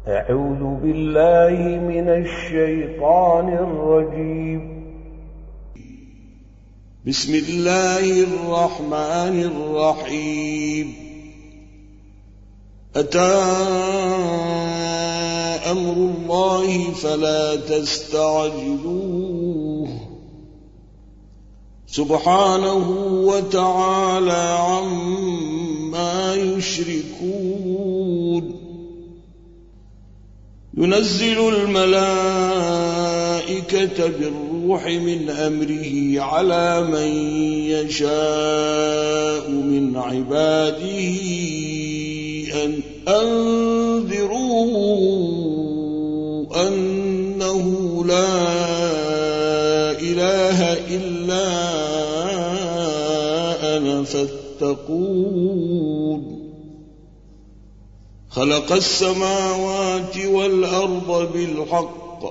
أعوذ بالله من الشيطان الرجيم. بسم الله الرحمن الرحيم. أتى أمر الله فلا تستعجلوه سبحانه وتعالى عما يشركون. ينزل الملائكة بالروح من أمره على من يشاء من عباده أن أنذروا أنه لا إله إلا أنا فاتقون. خلق السماوات والأرض بالحق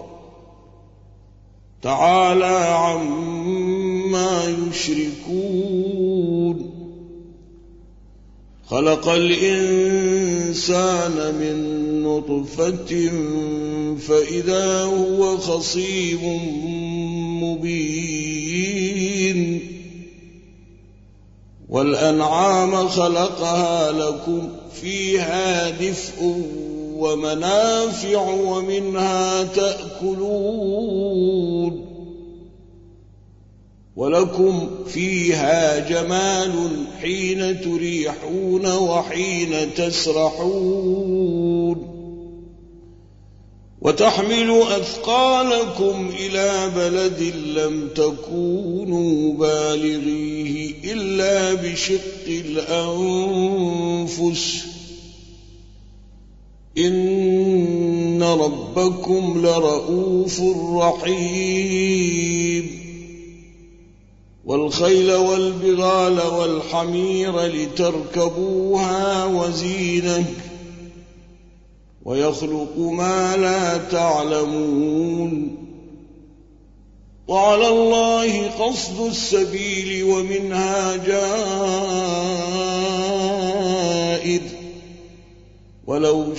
تعالى عما يشركون. خلق الإنسان من نطفة فإذا هو خصيم مبين. والأنعام خلقها لكم فيها دفء ومنافع ومنها تأكلون ولكم فيها جمال حين تريحون وحين تسرحون. وتحمل أثقالكم إلى بلد لم تكونوا بالغيه إلا بشق الأنفس إن ربكم لرؤوف رحيم. والخيل والبغال والحمير لتركبوها وزينة ويخلق ما لا تعلمون. وعلى الله قصد السبيل ومنها جائر ولو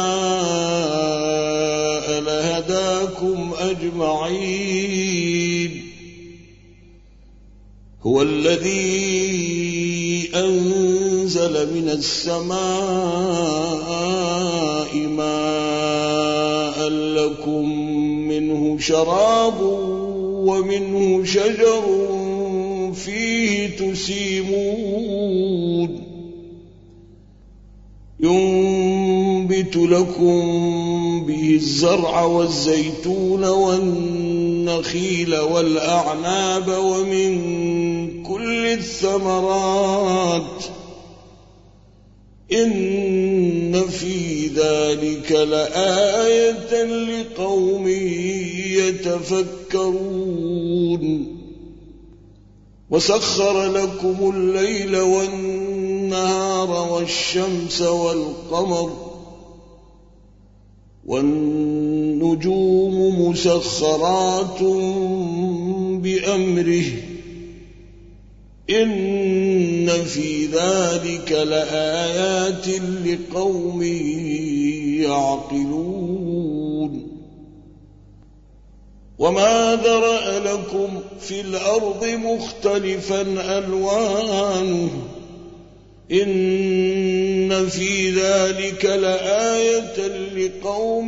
شاء لهداكم أجمعين. هو الذي أنزل من السماء ماء لكم منه شراب ومنه شجر فيه تسيمون. ينبت لكم به الزرع والزيتون والنخيل والأعناب ومن كل الثمرات إن في ذلك لآية لقوم يتفكرون. وسخر لكم الليل والنهار والشمس والقمر والنجوم مسخرات بأمره إن في ذلك لآيات لقوم يعقلون. وما ذرأ لكم في الأرض مختلفا ألوانه إن في ذلك لآية لقوم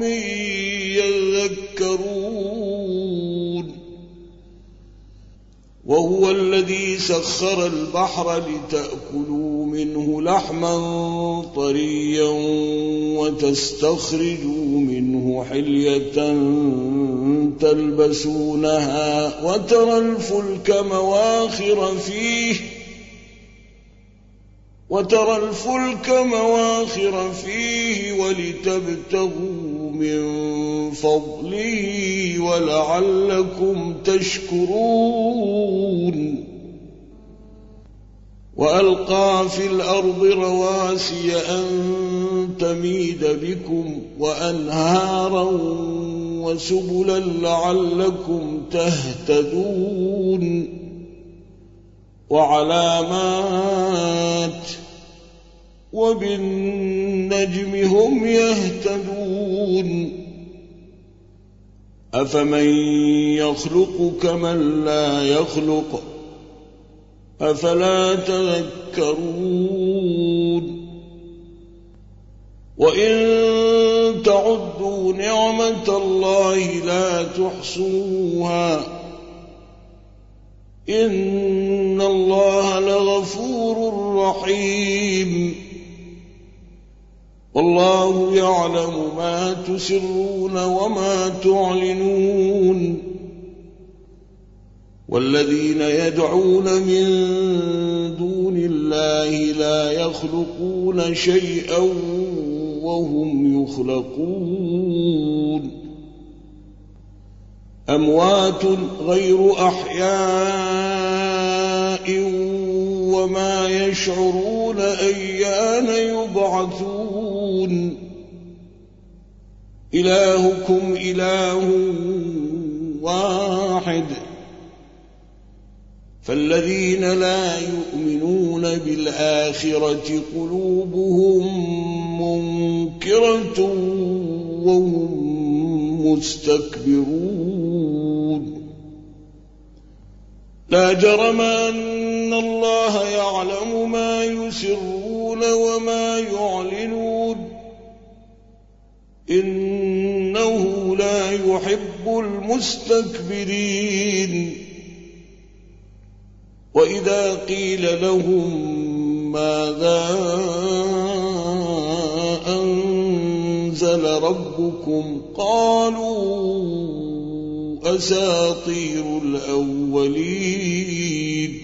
يذكرون. وهو الذي سخر البحر لتأكلوا منه لحما طريا وتستخرجوا منه حلية تلبسونها وترى الفلك مواخر فيه ولتبتغوا من فضله ولعلكم تشكرون. وألقى في الأرض رواسي أن تميد بكم وأنهارا وسبلا لعلكم تهتدون. وعلامات وبالنجم هم يهتدون. أفمن يخلق كمن لا يخلق أفلا تذكرون وإن تعدوا نعمة الله لا تحصوها إن الله لغفور رحيم والله يعلم ما تسرون وما تعلنون والذين يدعون من دون الله لا يخلقون شيئا وهم يخلقون أموات غير أحياء وما يشعرون أيان يبعثون إلهكم إله واحد فالذين لا يؤمنون بالآخرة قلوبهم منكرة وهم مستكبرون لا جرم أن الله يعلم ما يسرون وما يعلنون إنه لا يحب المستكبرين وإذا قيل لهم ماذا أنزل ربكم قالوا أساطير الأولين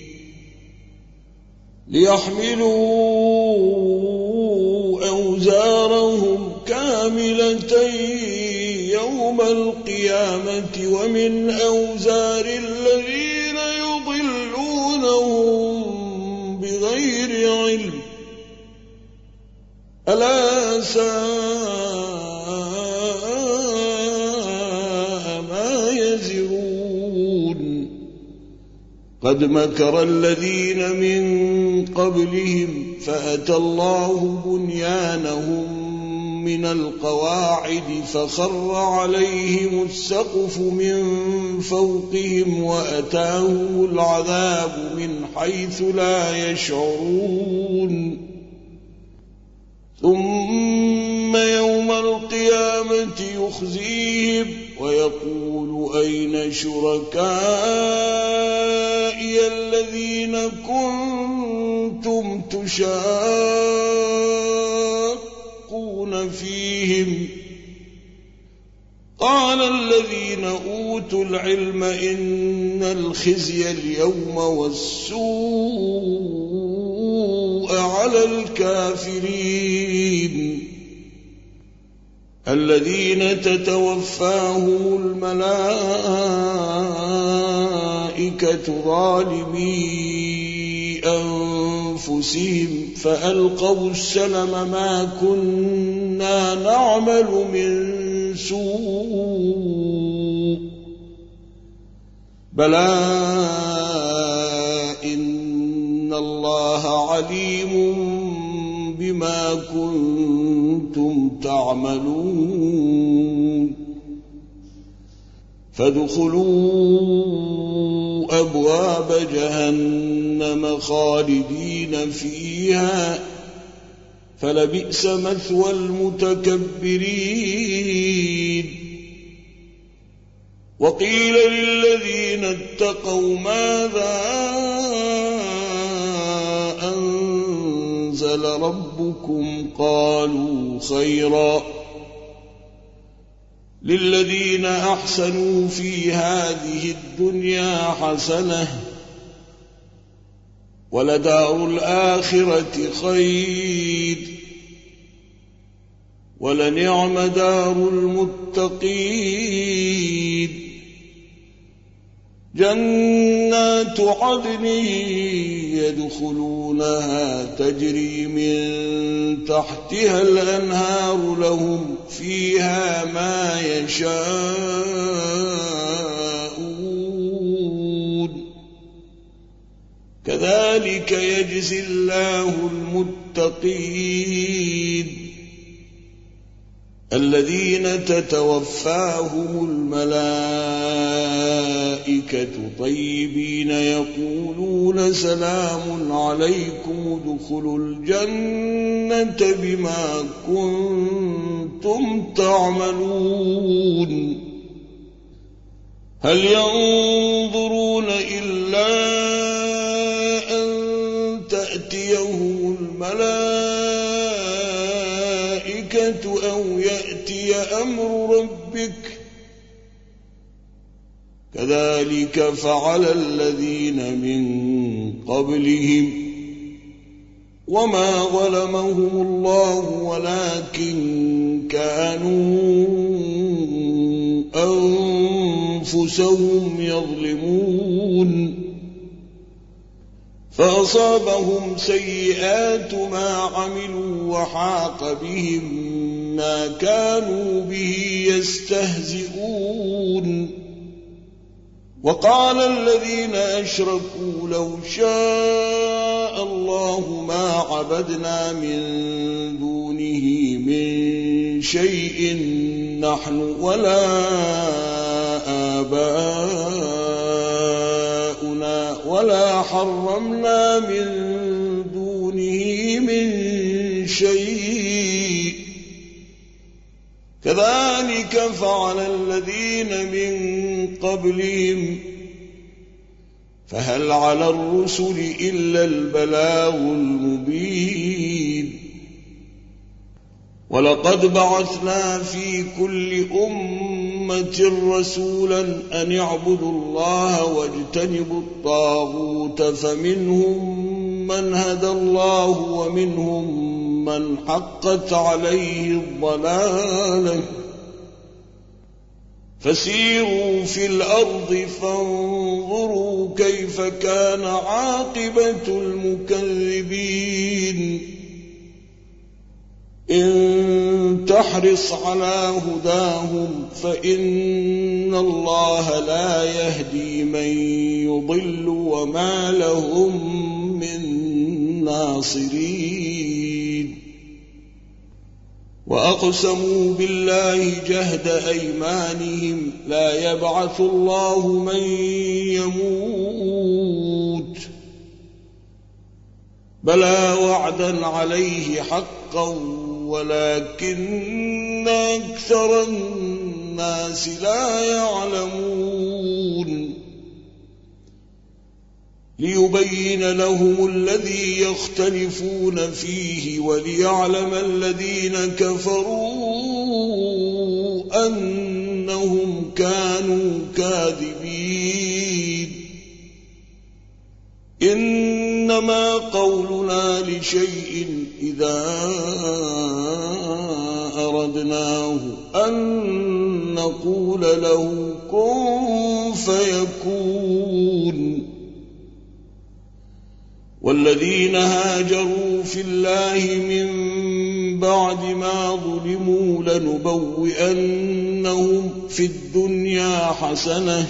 ليحملوا أوزارهم كاملة يوم القيامة ومن أوزار الذين يضلونهم بغير علم ألا ساء ما يزرون قد مكر الذين من قبلهم فأتى الله بنيانهم من القواعد فخر عليهم السقف من فوقهم وأتاهم العذاب من حيث لا يشعرون ثم يوم القيامة يخزيهم ويقول أين شركائي الذين كنتم تشاقون فيهم قال الذين أوتوا العلم إن الخزي اليوم والسوء على الكافرين الذين تتوفاهم الملائكة ظالمي أنفسهم فألقوا السلم ما كنا نعمل من سوء بلى إن الله عليم بما كنتم تعملون فادخلوا أبواب جهنم خالدين فيها فلبئس مثوى المتكبرين وقيل للذين اتقوا ماذا أنزل ربكم قالوا خيرا للذين أحسنوا في هذه الدنيا حسنة ولدار الآخرة خير ولنعم دار المتقين جنات عدن يدخلونها تجري من تحتها الأنهار لهم فيها ما يشاءون كذلك يجزي الله المتقين الذين تتوفاهم الملائكة طيبين يقولون سلام عليكم ادخلوا الجنة بما كنتم تعملون هل ينظرون إلا أن تأتيهم الملائكة أو يأتي أمر ربك كذلك فعل الذين من قبلهم وما ظلمهم الله ولكن كانوا أنفسهم يظلمون فأصابهم سيئات ما عملوا وحاق بهم ما كانوا به يستهزئون وقال الذين أشركوا لو شاء الله ما عبدنا من دونه من شيء نحن ولا آباؤنا ولا حرمنا من دونه من شيء كذلك فعل الذين من قبلهم فهل على الرسل إلا البلاغ المبين ولقد بعثنا في كل أمة رسولا أن يعبدوا الله واجتنبوا الطاغوت فمنهم من هدى الله ومنهم من حقت عليه الضلالة فسيروا في الأرض فانظروا كيف كان عاقبة المكذبين إن تحرص على هداهم فإن الله لا يهدي من يضل وما لهم من ناصرين وأقسموا بالله جهد أيمانهم لا يبعث الله من يموت بلى وعدا عليه حقا ولكن أكثر الناس لا يعلمون ليبين لهم الذي يختلفون فيه وليعلم الذين كفروا أنهم كانوا كاذبين إنما قولنا لشيء إذا أردناه أن نقول له كن فيكون والذين هاجروا في الله من بعد ما ظلموا لنبوئنهم في الدنيا حسنة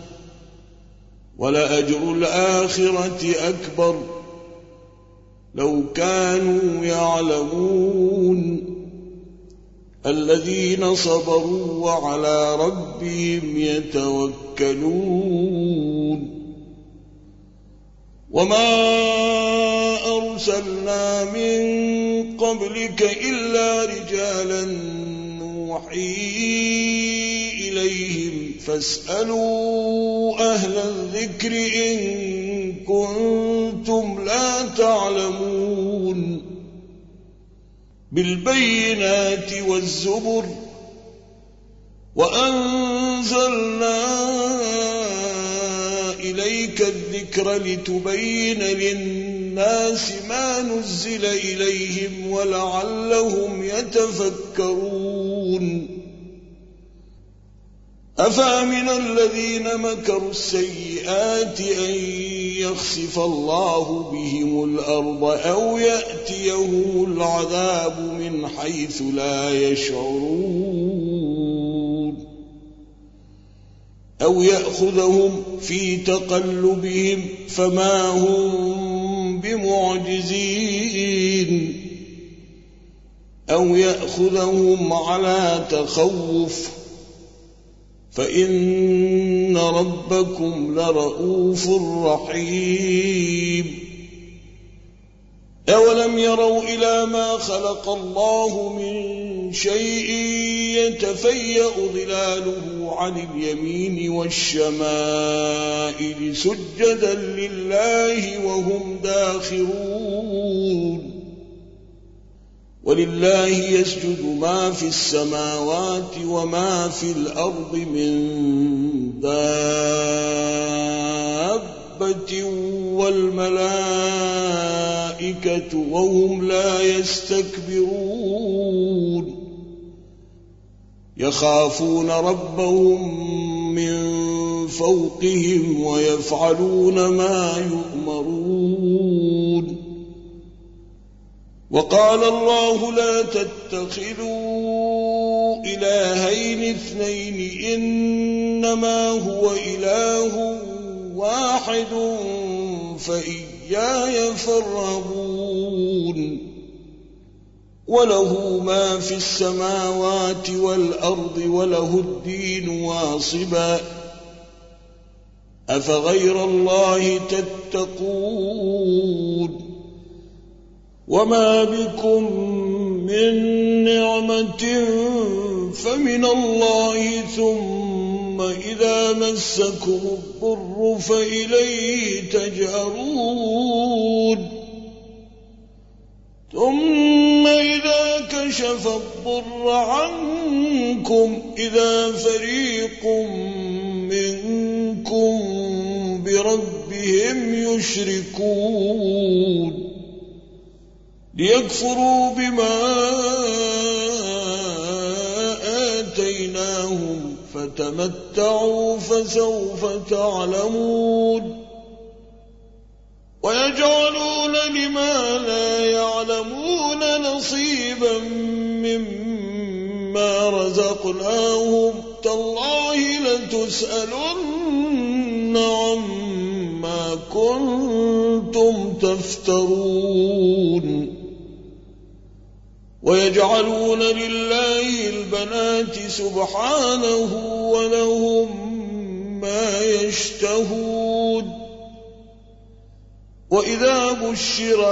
ولأجر الآخرة أكبر لو كانوا يعلمون الذين صبروا وعلى ربهم يتوكلون وما أرسلنا من قبلك إلا رجالا نوحي إليهم فاسألوا أهل الذكر إن كنتم لا تعلمون بالبينات والزبر وأنزلنا إليك الذكر لتبين للناس ما نزل إليهم ولعلهم يتفكرون أفأمن الذين مكروا السيئات أن يخسف الله بهم الأرض أو يأتيهم العذاب من حيث لا يشعرون أو يأخذهم في تقلبهم فما هم بمعجزين أو يأخذهم على تخوف فإن ربكم لرؤوف رحيم أولم يروا إلى ما خلق الله من شيء يتفيأ ظلاله عن اليمين والشمائل سجدا لله وهم داخرون ولله يسجد ما في السماوات وما في الأرض من دابة والملائكة وهم لا يستكبرون يخافون ربهم من فوقهم ويفعلون ما يؤمرون وقال الله لا تتخذوا إلهين اثنين إنما هو إله واحد فإياي فارهبون وله ما في السماوات والأرض وله الدين واصبا أفغير الله تتقون وما بكم من نعمة فمن الله ثم إذا مسكم الضر فإليه تجأرون ثم إذا كشف الضر عنكم إذا فريق منكم بربهم يشركون ليكفروا بما آتيناهم فتمتعوا فسوف تعلمون ويجعلون لما لا يعلمون نصيبا مما رزقناهم تالله لتسألن عما كنتم تفترون ويجعلون لله البنات سبحانه ولهم ما يشتهون وإذا بشر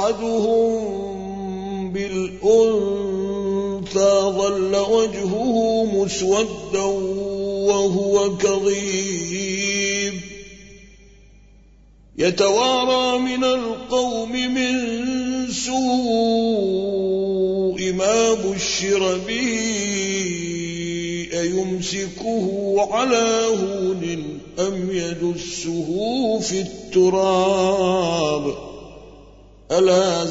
أحدهم بالأنثى ظل وجهه مسودا وهو كظيم يتوارى من القوم من سوء ما بشر به أيمسكه على هون أم يدسه في التراب ألا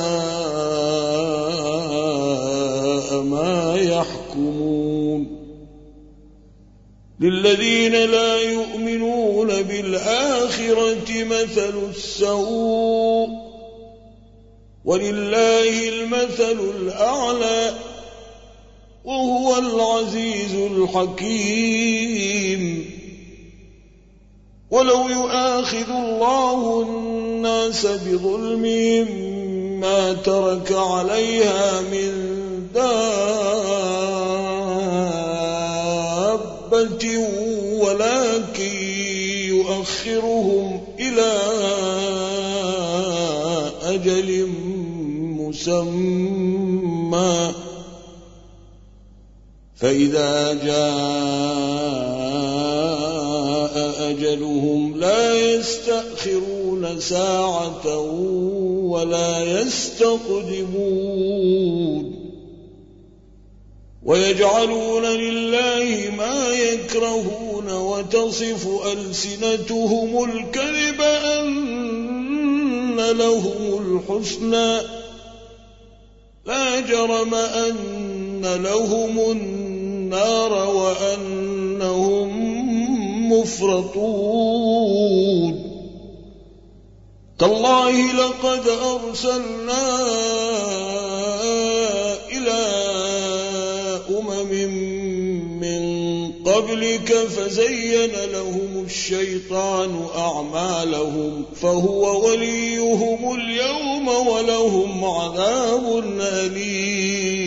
ساء ما يحكمون للذين لا يؤمنون بالآخرة مثل السوء ولله المثل الأعلى وهو العزيز الحكيم ولو يؤاخذ الله الناس بظلمهم ما ترك عليها من دابة ولكن يؤخرهم إلى أجل مسمى فإذا جاء أجلهم لا يستأخرون ساعة ولا يستقدمون ويجعلون لله ما يكرهون وتصف ألسنتهم الكذب أن لهم الحسنى لا جرم أن لهم النار وأنهم مفرطون تالله لقد أرسلنا إلى أمم من قبلك فزين لهم الشيطان أعمالهم فهو وليهم اليوم ولهم عذاب أليم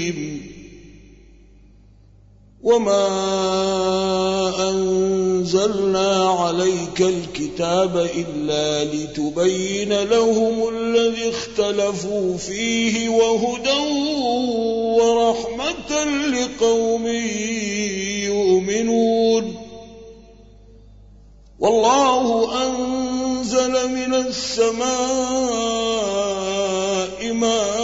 وما أنزلنا عليك الكتاب إلا لتبين لهم الذي اختلفوا فيه وهدى ورحمة لقوم يؤمنون والله أنزل من السماء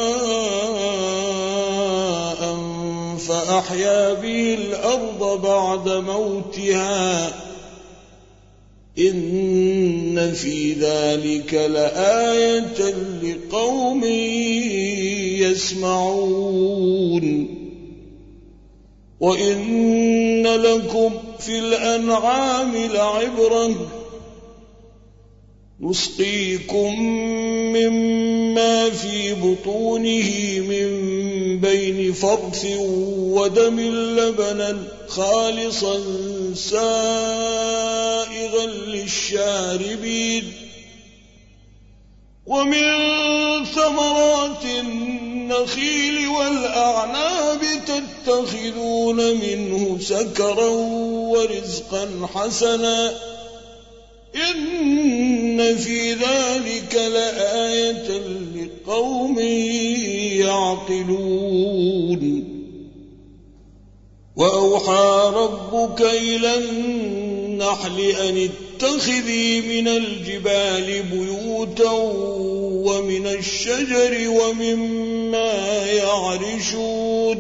ماء فأحيا به الأرض بعد موتها إن في ذلك لآية لقوم يسمعون وإن لكم في الأنعام لعبرة نسقيكم مما في بطونه من بين فرث ودم لبنا خالصا سائغا للشاربين ومن ثمرات النخيل والأعناب تتخذون منه سكرا ورزقا حسنا إن في ذلك لآية لقوم يعقلون وأوحى ربك إلى النحل أن اتخذي من الجبال بيوتا ومن الشجر ومما يعرشون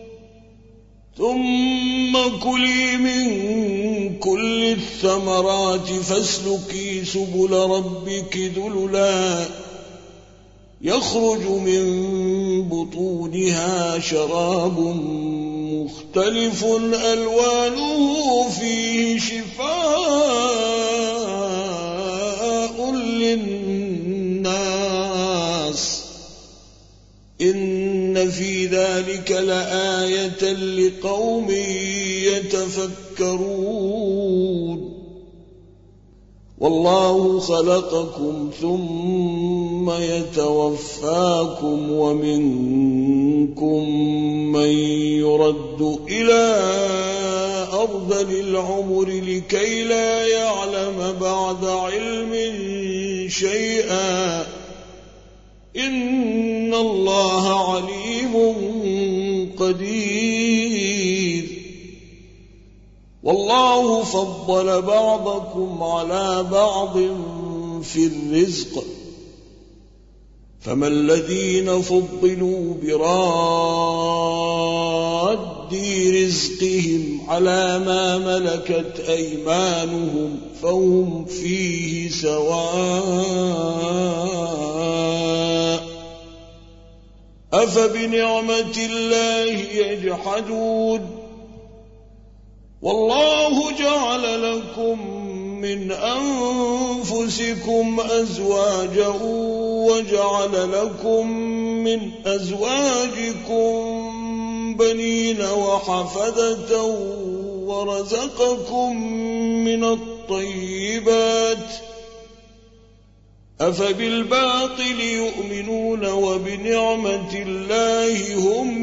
ثم كلي من كل الثمرات فاسلكي سبل ربك ذللا يخرج من بطونها شراب مختلف ألوانه فيه شفاء للناس إن في ذلك لآية لقوم يتفكرون والله خلقكم ثم يتوفاكم ومنكم من يرد إلى أرذل العمر لكي لا يعلم بعد علم شيئا إن الله عليم قدير والله فضل بعضكم على بعض في الرزق فما الذين فضلوا براد رزقهم على ما ملكت أيمانهم فهم فيه سواء أفبنعمة الله يجحدون والله جعل لكم من أنفسكم أزواجا وجعل لكم من أزواجكم بنين وحفدة ورزقكم من الطيبات أفبالباطل يؤمنون وبنعمة الله هم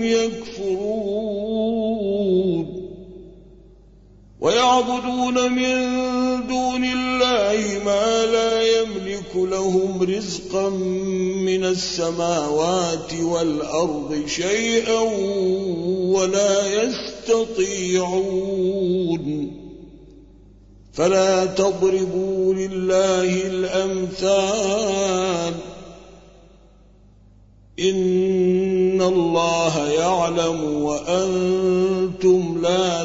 يكفرون ويعبدون من دون الله ما لا يملك لهم رزقا من السماوات والأرض شيئا ولا يستطيعون فلا تضربوا لله الأمثال إن الله يعلم وأنتم لا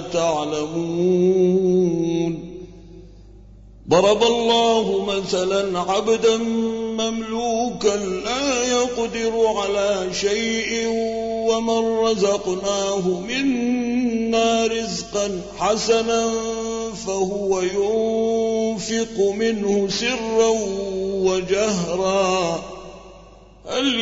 تعلمون ضرب الله مثلا عبدا مملوكا لا يقدر على شيء ومن رزقناه منا رزقا حسنا فهو ينفق منه سرا وجهرا هل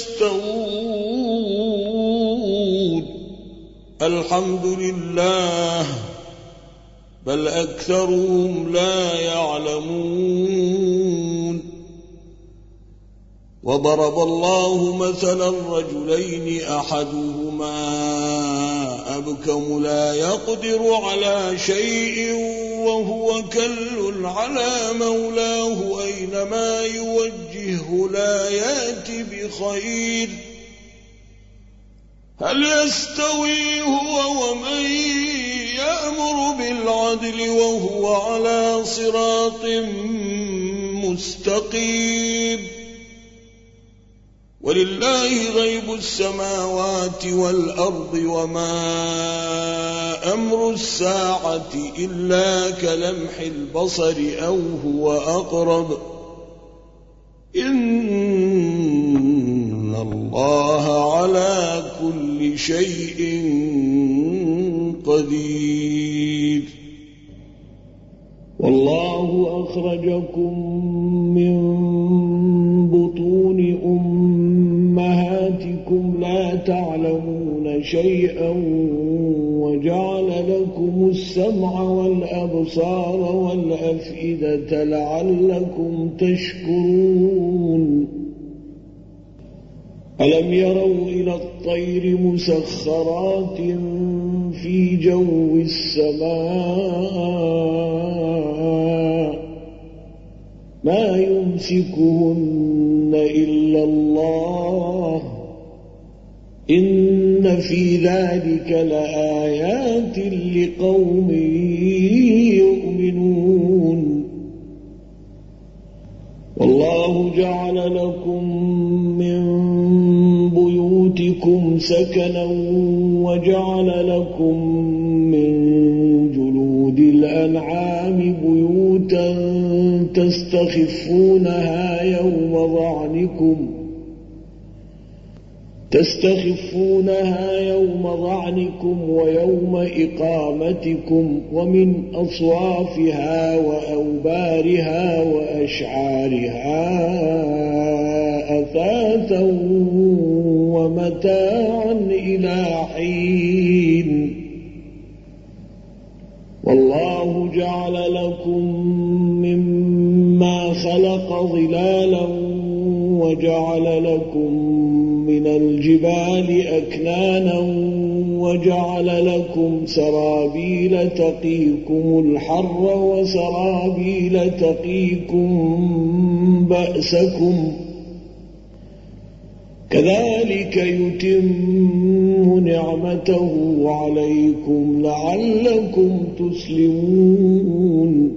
يستوون الحمد لله بل أكثرهم لا يعلمون وضرب الله مثلا رجلين أحدهما أبكم أبكم لا يقدر على شيء وهو كل على مولاه أينما يوجهه لا يأتي بخير هل يستوي هو ومن يأمر بالعدل وهو على صراط مستقيم ولله غيب السماوات والأرض وما أمر الساعة إلا كلمح البصر أو هو أقرب إن الله على كل شيء قدير والله أخرجكم من بطون أمهاتكم لا تعلمون شيئا وجعل لكم السمع والأبصار والأفئدة لعلكم تشكرون ألم يروا إلى الطير مسخرات في جو السماء ما يمسكهن إلا الله إن في ذلك لآيات لقوم يؤمنون والله جعل لكم من بيوتكم سكنا وجعل لكم من جلود الأنعام بيوتا تستخفونها يوم ظعنكم ويوم إقامتكم ومن أصوافها وأوبارها وأشعارها أثاثا ومتاعا إلى حين والله جعل لكم مما خلق ظلالا وجعل لكم من الجبال أكنانا وجعل لكم سرابيل تقيكم الحر وسرابيل تقيكم بأسكم كذلك يتم نعمته عليكم لعلكم تسلمون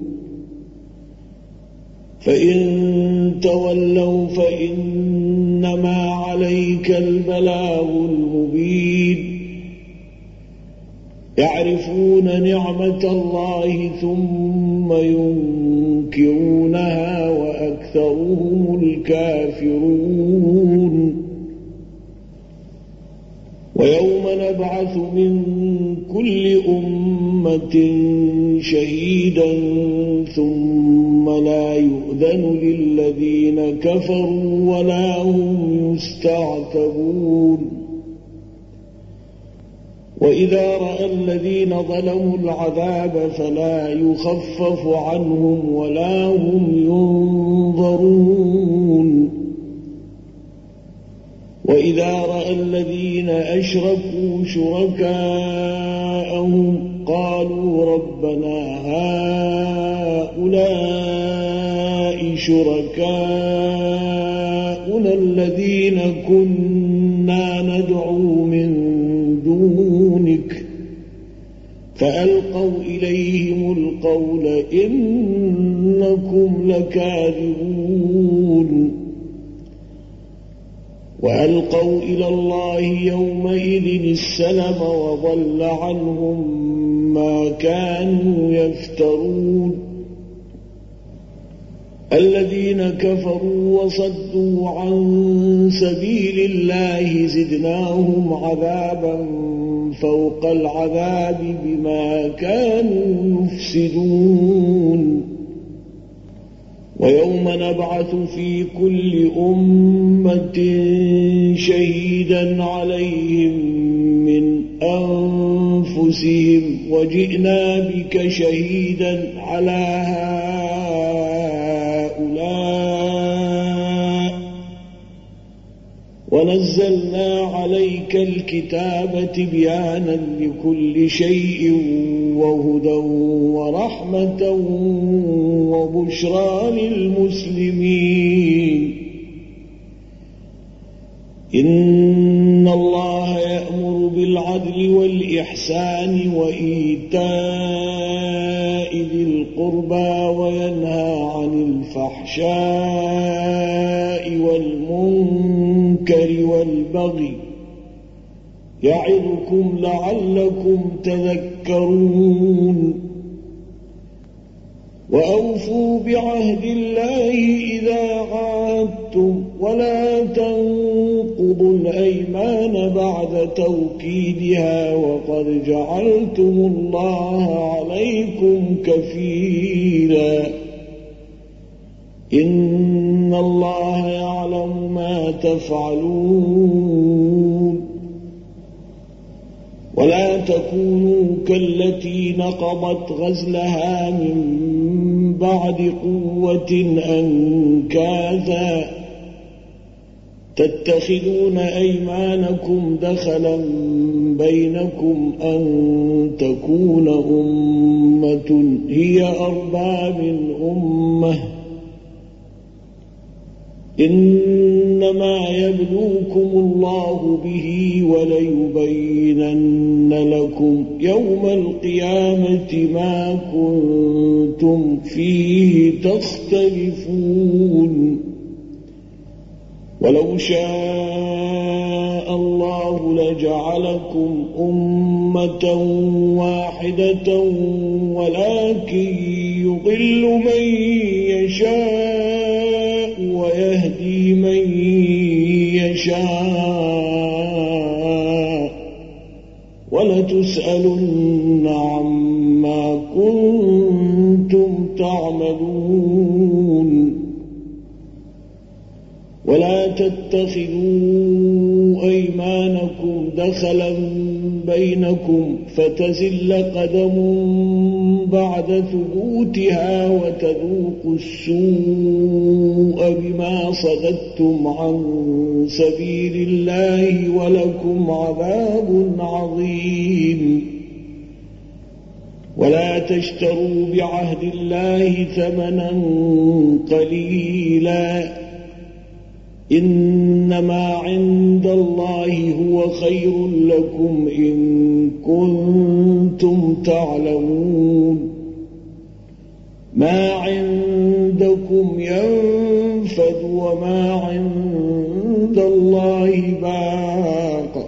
فإن تولوا فإنما عليك البلاغ المبين يعرفون نعمة الله ثم ينكرونها وأكثرهم الكافرون ويوم نبعث من كل أمة شهيدا ثم لا يؤذن للذين كفروا ولا هم يستعتبون وإذا رأى الذين ظلموا العذاب فلا يخفف عنهم ولا هم ينظرون وإذا رأى الذين أشركوا شركاءهم قالوا ربنا هؤلاء شركاؤنا الذين كنا ندعو من دونك فألقوا إليهم القول إنكم لكاذبون وألقوا إلى الله يومئذ السلم وضل عنهم ما كانوا يفترون الذين كفروا وصدوا عن سبيل الله زدناهم عذابا فوق العذاب بما كانوا يفسدون ويوم نبعث في كل أمة شهيدا عليهم من أنفسهم وجئنا بك شهيدا على هؤلاء ونزلنا عليك الكتاب تبيانا لكل شيء وهدى ورحمة وبشرى للمسلمين إن الله يأمر بالعدل والإحسان وإيتاء ذي القربى وينهى عن الفحشاء والمنكر والبغي يعظكم لعلكم تذكرون وأوفوا بعهد الله إذا عاهدتم ولا تنقضوا الأيمان بعد توكيدها وقد جعلتم الله عليكم كفيلا إن الله يعلم ما تفعلون ولا تكونوا كالتي نقضت غزلها من بعد قوة أنكاثا تتخذون أيمانكم دخلا بينكم أن تكون أمة هي أربى من أمة إنما يبلوكم الله به وليبينن لكم يوم القيامة ما كنتم فيه تختلفون ولو شاء الله لجعلكم أمة واحدة ولكن يضل من يشاء ويهدي من يشاء ولتسألن عما كنتم تعملون ولا تتخذوا أيمانكم دخلا بينكم فتزل قدم بعد ثبوتها وتذوقوا السوء بما صددتم عن سبيل الله ولكم عذاب عظيم ولا تشتروا بعهد الله ثمنا قليلا إنما عند الله هو خير لكم إن كنتم تعلمون ما عندكم ينفد وما عند الله باق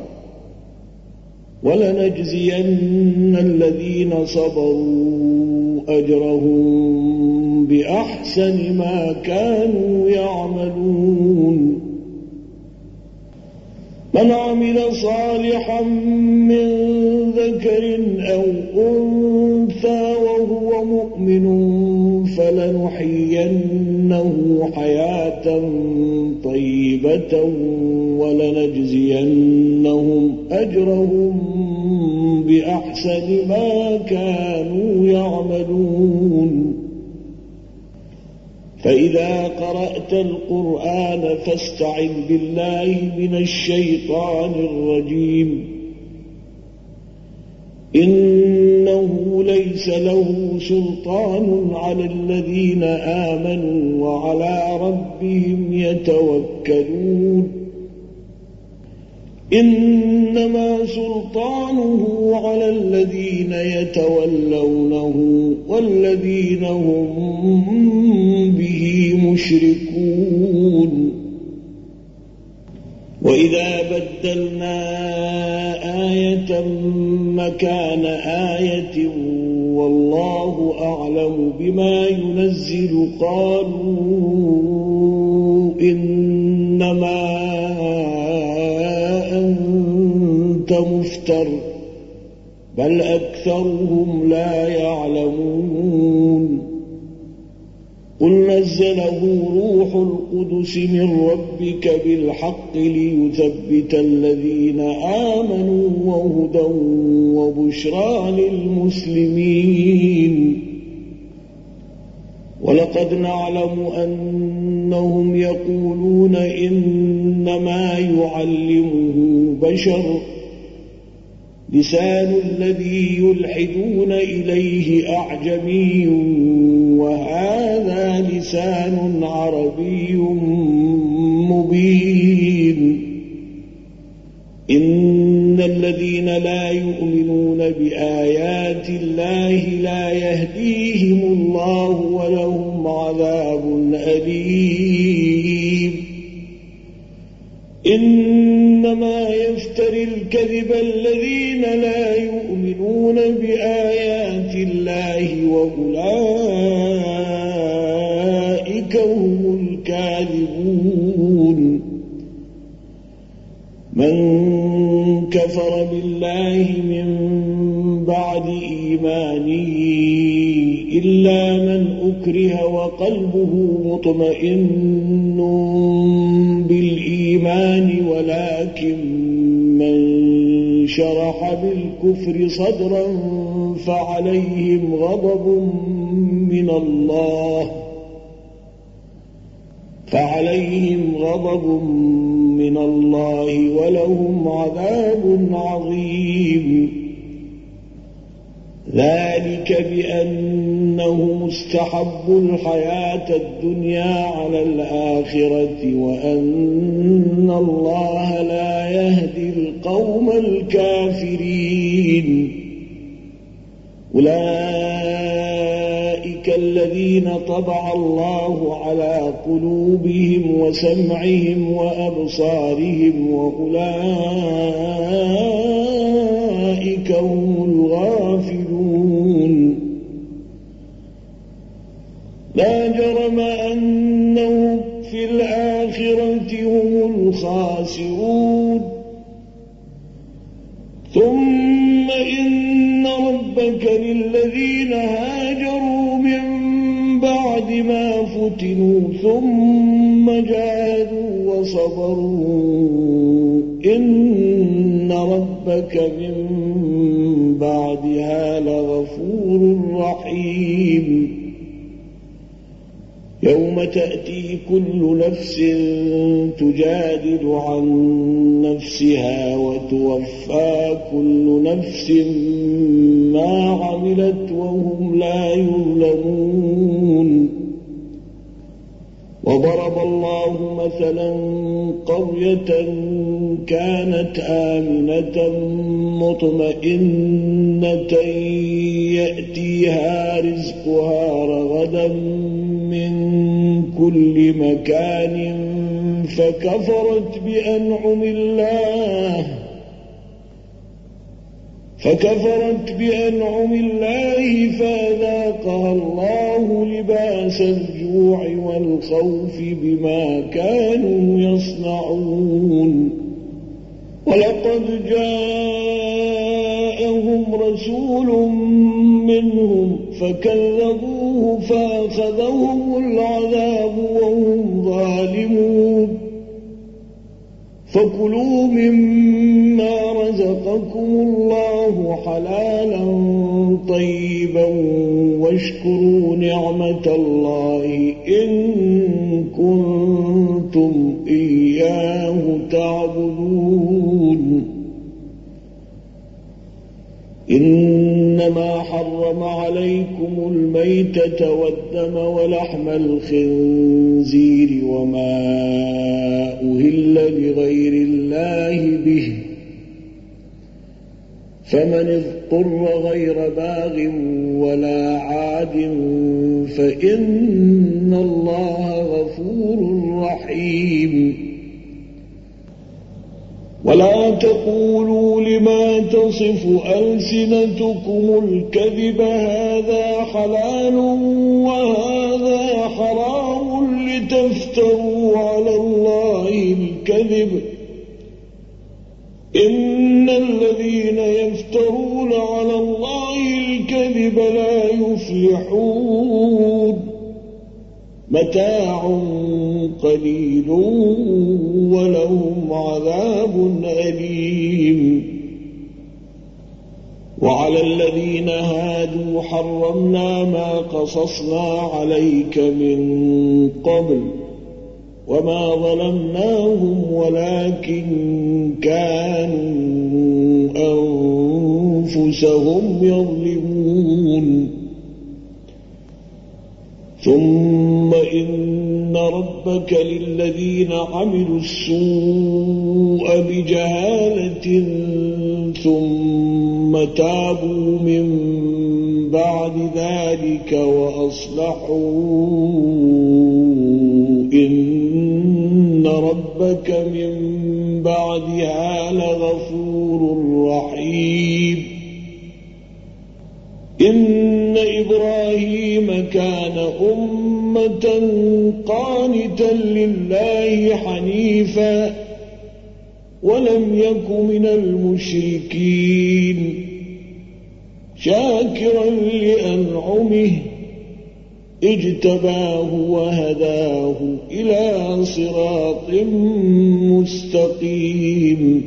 ولنجزين الذين صبروا أجرهم بأحسن ما كانوا يعملون من عمل صالحا من ذكر أو أنثى وهو مؤمن فلنحيينه حياة طيبة ولنجزينهم أجرهم بأحسن ما كانوا يعملون فإذا قرأت القرآن فاستعذ بالله من الشيطان الرجيم إنه ليس له سلطان على الذين آمنوا وعلى ربهم يتوكلون إنما سلطانه على الذين يتولونه والذين هم به مشركون وإذا بدلنا آية مكان آية والله أعلم بما ينزل قالوا إنما أنت مفتر بل أكثرهم لا يعلمون قل نزله روح القدس من ربك بالحق ليثبت الذين آمنوا وهدى وبشرى للمسلمين ولقد نعلم أنهم يقولون إنما يعلمه بشر لسان الذي يلحدون إليه أعجمي وهذا لسان عربي مبين إن الذين لا يؤمنون بآيات الله لا يهديهم الله ولهم عذاب أليم إنما يفتري الكذب الذين لا يؤمنون بآيات الله وأولئك هم الكاذبون من كفر بالله من بعد إيمانه إلا من أكره وقلبه مطمئن بالإيمان ولكن من شرح بالكفر صدرا فعليهم غضب من الله ولهم عذاب عظيم ذلك بأنهم استحبوا الحياة الدنيا على الآخرة وأن الله لا يهدي القوم الكافرين أولئك الذين طبع الله على قلوبهم وسمعهم وأبصارهم وأولئك هم الغافلون لا جرم أنهم في الآخرة هم الخاسرون ثم إن ربك للذين هاجروا من بعد ما فتنوا ثم جاهدوا وصبروا إن ربك من بعدها لغفور رحيم يوم تأتي كل نفس تجادل عن نفسها وتوفى كل نفس ما عملت وهم لا يظلمون وضرب الله مثلا قرية كانت آمنة مطمئنة يأتيها رزقها رغدا من كل مكان فكفرت بأنعم الله فأذاقها الله لباس الجوع والخوف بما كانوا يصنعون ولقد جاءهم رسول منهم فكذبوه فأخذهم العذاب وهم ظالمون فكلوا مما رزقكم الله حلالا طيبا واشكروا نعمة الله إن كنتم إياه تعبدون إنما حرم عليكم الميتة والدم ولحم الخنزير وما أهل لغير الله به فمن اضطر غير باغ ولا عاد فإن الله غفور رحيم ولا تقولوا لما تصف ألسنتكم الكذب هذا حلال وهذا حرام لتفتروا على الله الكذب إن الذين يفترون على الله الكذب لا يفلحون متاع قليل ولهم عذاب أليم وعلى الذين هادوا حرمنا ما قصصنا عليك من قبل وما ظلمناهم ولكن كانوا أنفسهم يظلمون ثم إن ربك للذين عملوا السوء بجهالة ثم تابوا من بعد ذلك وأصلحوا إن ربك من بعدها لغفور رحيم إن إبراهيم كان أمة قانتا لله حنيفا ولم يك من المشركين شاكرا لأنعمه اجتباه وهداه إلى صراط مستقيم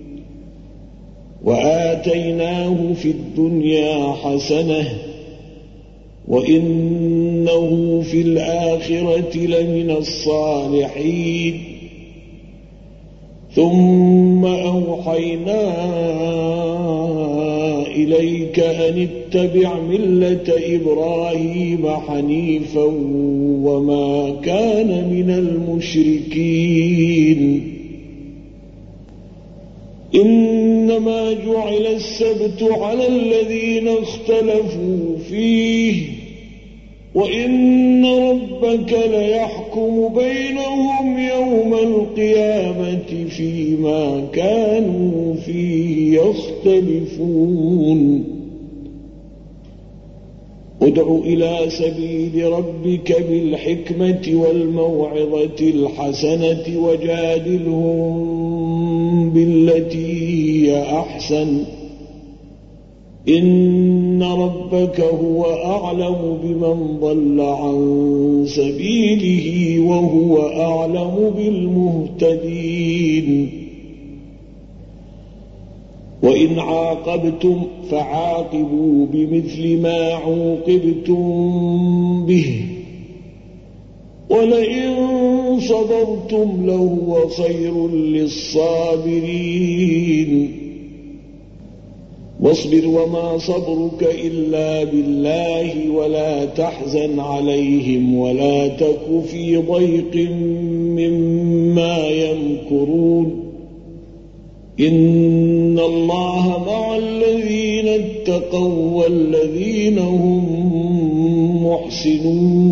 وآتيناه في الدنيا حسنة وإنه في الآخرة لمن الصالحين ثم أوحينا إليك أن اتبع ملة إبراهيم حنيفا وما كان من المشركين إنما جعل السبت على الذين اختلفوا فيه وإن ربك ليحكم بينهم يوم القيامة فيما كانوا فيه يختلفون ادع إلى سبيل ربك بالحكمة والموعظة الحسنة وجادلهم بالتي هي أحسن إن ربك هو أعلم بمن ضل عن سبيله وهو أعلم بالمهتدين وإن عاقبتم فعاقبوا بمثل ما عوقبتم به ولئن صبرتم لهو خير للصابرين واصبر وما صبرك إلا بالله ولا تحزن عليهم ولا تك في ضيق مما يمكرون إن الله مع الذين اتقوا والذين هم محسنون